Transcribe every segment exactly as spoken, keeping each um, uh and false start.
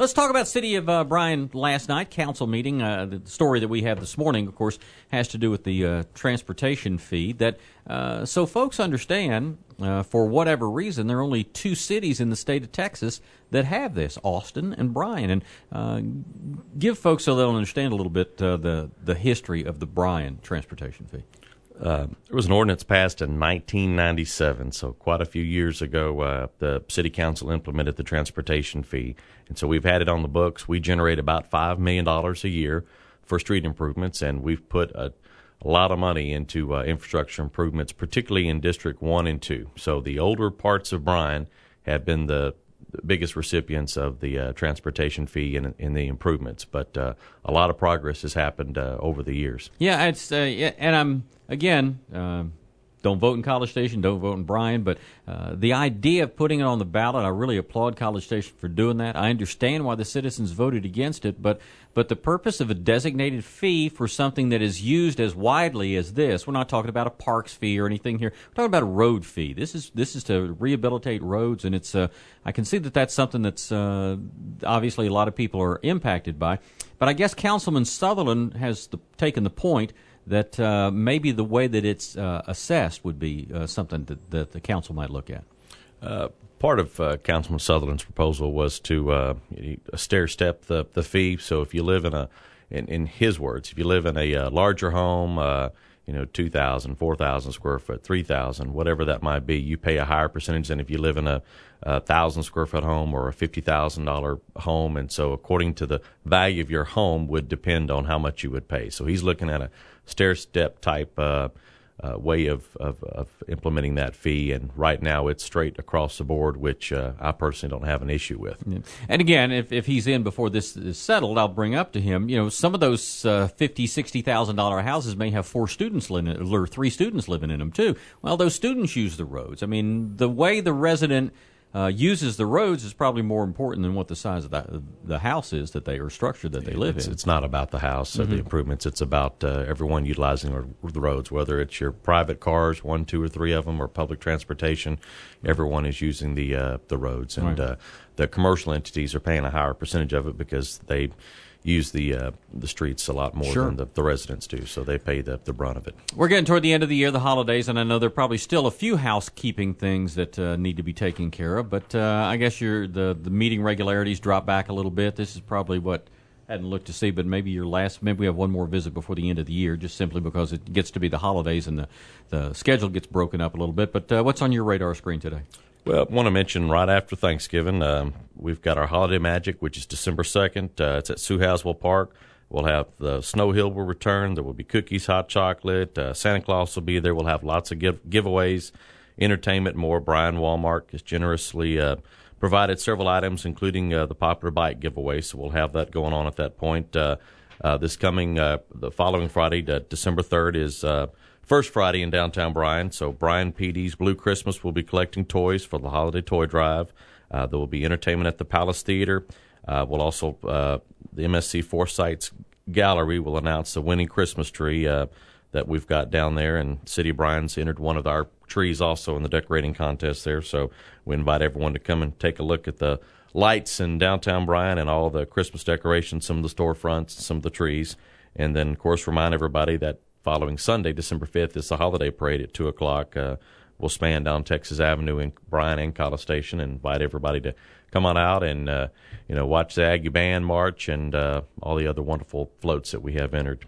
Let's talk about City of uh, Bryan last night, council meeting. Uh, the story that we have this morning, of course, has to do with the uh, transportation fee. That uh, so folks understand, uh, for whatever reason, there are only two cities in the state of Texas that have this, Austin and Bryan. And uh, give folks so they'll understand a little bit uh, the, the history of the Bryan transportation fee. Uh, there was an ordinance passed in nineteen ninety-seven, so quite a few years ago. Uh, the city council implemented the transportation fee, and so we've had it on the books. We generate about five million dollars a year for street improvements, and we've put a, a lot of money into uh, infrastructure improvements, particularly in District one and two. So the older parts of Bryan have been the the biggest recipients of the uh, transportation fee in, in the improvements, but uh, a lot of progress has happened uh, over the years. Yeah, it's uh, yeah, and I'm again. Uh, Don't vote in College Station, don't vote in Bryan, but uh, the idea of putting it on the ballot, I really applaud College Station for doing that. I understand why the citizens voted against it, but but the purpose of a designated fee for something that is used as widely as this, we're not talking about a parks fee or anything here. We're talking about a road fee. This is this is to rehabilitate roads, and it's uh, I can see that that's something that's uh, obviously a lot of people are impacted by. But I guess Councilman Sutherland has the, taken the point that uh, maybe the way that it's uh, assessed would be uh, something that, that the council might look at. Uh, part of uh, Councilman Sutherland's proposal was to uh, stair-step the, the fee. So if you live in a, in, in his words, if you live in a uh, larger home, uh, you know, two thousand, four thousand square foot, three thousand, whatever that might be, you pay a higher percentage than if you live in a, a one thousand square foot home or a fifty thousand dollars home. And so according to the value of your home would depend on how much you would pay. So he's looking at a stair-step type uh, uh, way of, of, of implementing that fee, and right now it's straight across the board, which uh, I personally don't have an issue with. Yeah. And again, if, if he's in before this is settled, I'll bring up to him, you know, some of those uh, fifty thousand dollars, sixty thousand dollars houses may have four students living in, or three students living in them too. Well, those students use the roads. I mean, the way the resident Uh, uses the roads is probably more important than what the size of the, the house is that they or structure that they live it's, in. It's not about the house or mm-hmm. the improvements. It's about uh, everyone utilizing the roads, whether it's your private cars, one, two, or three of them, or public transportation. Everyone is using the uh, the roads, and right. uh, the commercial entities are paying a higher percentage of it because they use the uh, the streets a lot more sure. than the, the residents do, so they pay the, the brunt of it. We're getting toward the end of the year, the holidays, and I know there are probably still a few housekeeping things that uh, need to be taken care of, but uh, I guess your the, the meeting regularities drop back a little bit. This is probably what I hadn't looked to see, but maybe your last, maybe we have one more visit before the end of the year, just simply because it gets to be the holidays and the, the schedule gets broken up a little bit. But uh, what's on your radar screen today? Well, I want to mention right after Thanksgiving, um, we've got our Holiday Magic, which is December second. Uh, it's at Sue Haswell Park. We'll have the Snow Hill will return. There will be cookies, hot chocolate. Uh, Santa Claus will be there. We'll have lots of give- giveaways, entertainment, more. Bryan Walmart has generously uh, provided several items, including uh, the popular bike giveaway. So we'll have that going on at that point. Uh, uh, this coming, uh, the following Friday, uh, December third, is uh, First Friday in downtown Bryan. So Bryan P D's Blue Christmas will be collecting toys for the holiday toy drive. Uh, there will be entertainment at the Palace Theater. Uh, we'll also, uh, the M S C Foresights Gallery will announce the winning Christmas tree uh, that we've got down there. And City of Bryan's entered one of our trees also in the decorating contest there. So we invite everyone to come and take a look at the lights in downtown Bryan and all the Christmas decorations, some of the storefronts, some of the trees. And then, of course, remind everybody that following Sunday, December fifth, is the holiday parade at two o'clock. Uh, we'll span down Texas Avenue in Bryan and College Station and invite everybody to come on out and, uh, you know, watch the Aggie Band march and uh, all the other wonderful floats that we have entered.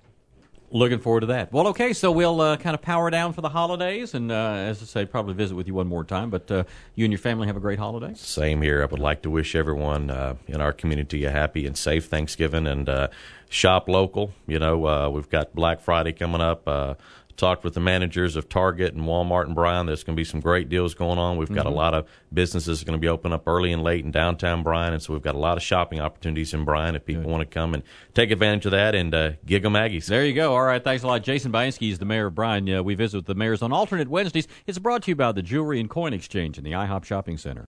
Looking forward to that. Well, okay, so we'll uh, kind of power down for the holidays and, uh, as I say, probably visit with you one more time. But uh, you and your family have a great holiday. Same here. I would like to wish everyone uh, in our community a happy and safe Thanksgiving, and uh, shop local. You know, uh, we've got Black Friday coming up. Uh, talked with the managers of Target and Walmart and Bryan. There's going to be some great deals going on. We've got mm-hmm. a lot of businesses going to be open up early and late in downtown Bryan, and so we've got a lot of shopping opportunities in Bryan if people Good. want to come and take advantage of that and uh, giggle Maggies. There you go. All right, thanks a lot. Jason Bainski is the mayor of Bryan. Uh, we visit with the mayors on alternate Wednesdays. It's brought to you by the Jewelry and Coin Exchange in the IHOP Shopping Center.